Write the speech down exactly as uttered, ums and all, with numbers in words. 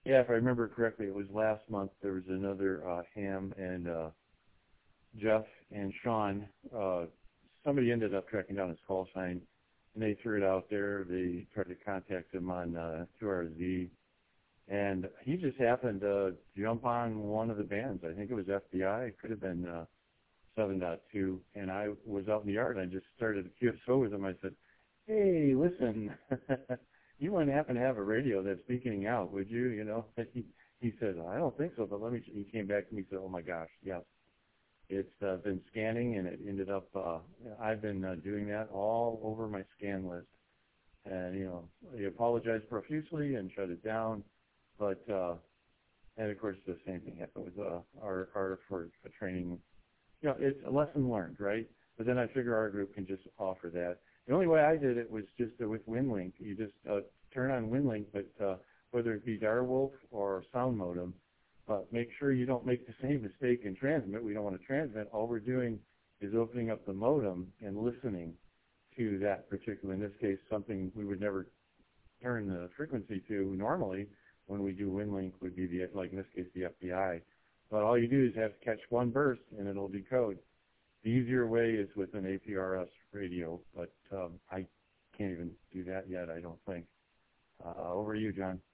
Yeah, if I remember correctly, it was last month. There was another uh, Ham and uh, Jeff and Sean. Uh, somebody ended up tracking down his call sign, and they threw it out there. They tried to contact him on uh, two R Z, and he just happened to jump on one of the bands. I think it was F B I. It could have been uh, seven point two, and I was out in the yard, and I just started a Q S O with him. I said, hey, listen, you wouldn't happen to have a radio that's beaconing out, would you? You know, he, he said, I don't think so, but let me, he came back to me and said, oh my gosh, yes. It's uh, been scanning, and it ended up, uh, I've been uh, doing that all over my scan list. And, you know, he apologized profusely and shut it down, but, uh, and of course the same thing happened with uh, our, our for, for training. You know, it's a lesson learned, right? But then I figure our group can just offer that. The only way I did it was just uh, with WinLink. You just uh, turn on WinLink, but uh, whether it be Direwolf or Sound Modem, but make sure you don't make the same mistake in transmit. We don't want to transmit. All we're doing is opening up the modem and listening to that particular, in this case, something we would never turn the frequency to normally when we do WinLink would be, the, like in this case, the F B I. But all you do is have to catch one burst, and it'll decode. The easier way is with an A P R S radio, but um, I can't even do that yet, I don't think. Uh, over to you, John.